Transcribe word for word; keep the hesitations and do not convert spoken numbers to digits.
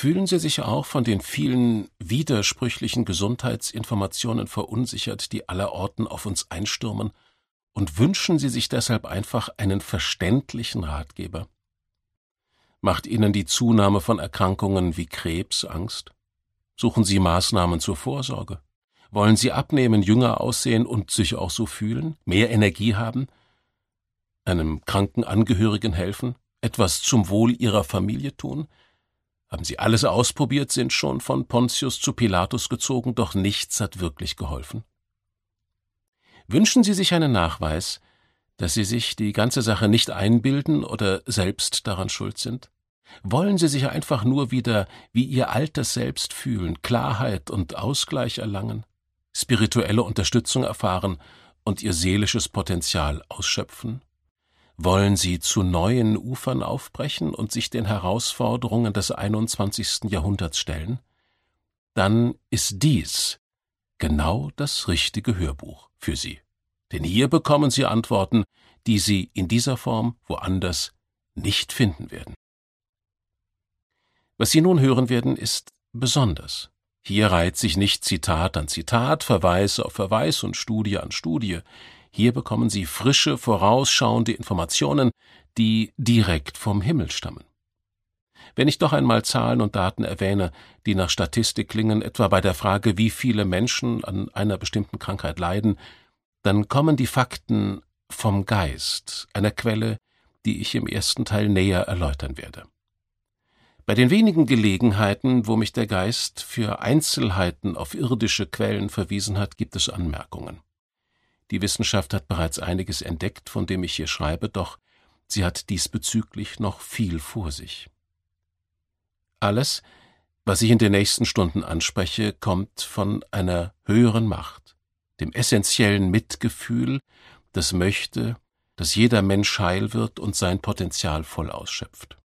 Fühlen Sie sich auch von den vielen widersprüchlichen Gesundheitsinformationen verunsichert, die allerorten auf uns einstürmen, und wünschen Sie sich deshalb einfach einen verständlichen Ratgeber? Macht Ihnen die Zunahme von Erkrankungen wie Krebs Angst? Suchen Sie Maßnahmen zur Vorsorge? Wollen Sie abnehmen, jünger aussehen und sich auch so fühlen, mehr Energie haben? Einem kranken Angehörigen helfen? Etwas zum Wohl Ihrer Familie tun? Haben Sie alles ausprobiert, sind schon von Pontius zu Pilatus gezogen, doch nichts hat wirklich geholfen? Wünschen Sie sich einen Nachweis, dass Sie sich die ganze Sache nicht einbilden oder selbst daran schuld sind? Wollen Sie sich einfach nur wieder wie Ihr altes Selbst fühlen, Klarheit und Ausgleich erlangen, spirituelle Unterstützung erfahren und Ihr seelisches Potenzial ausschöpfen? Wollen Sie zu neuen Ufern aufbrechen und sich den Herausforderungen des einundzwanzigsten Jahrhunderts stellen? Dann ist dies genau das richtige Hörbuch für Sie. Denn hier bekommen Sie Antworten, die Sie in dieser Form woanders nicht finden werden. Was Sie nun hören werden, ist besonders. Hier reiht sich nicht Zitat an Zitat, Verweis auf Verweis und Studie an Studie. Hier bekommen Sie frische, vorausschauende Informationen, die direkt vom Himmel stammen. Wenn ich doch einmal Zahlen und Daten erwähne, die nach Statistik klingen, etwa bei der Frage, wie viele Menschen an einer bestimmten Krankheit leiden, dann kommen die Fakten vom Geist, einer Quelle, die ich im ersten Teil näher erläutern werde. Bei den wenigen Gelegenheiten, wo mich der Geist für Einzelheiten auf irdische Quellen verwiesen hat, gibt es Anmerkungen. Die Wissenschaft hat bereits einiges entdeckt, von dem ich hier schreibe, doch sie hat diesbezüglich noch viel vor sich. Alles, was ich in den nächsten Stunden anspreche, kommt von einer höheren Macht, dem essentiellen Mitgefühl, das möchte, dass jeder Mensch heil wird und sein Potenzial voll ausschöpft.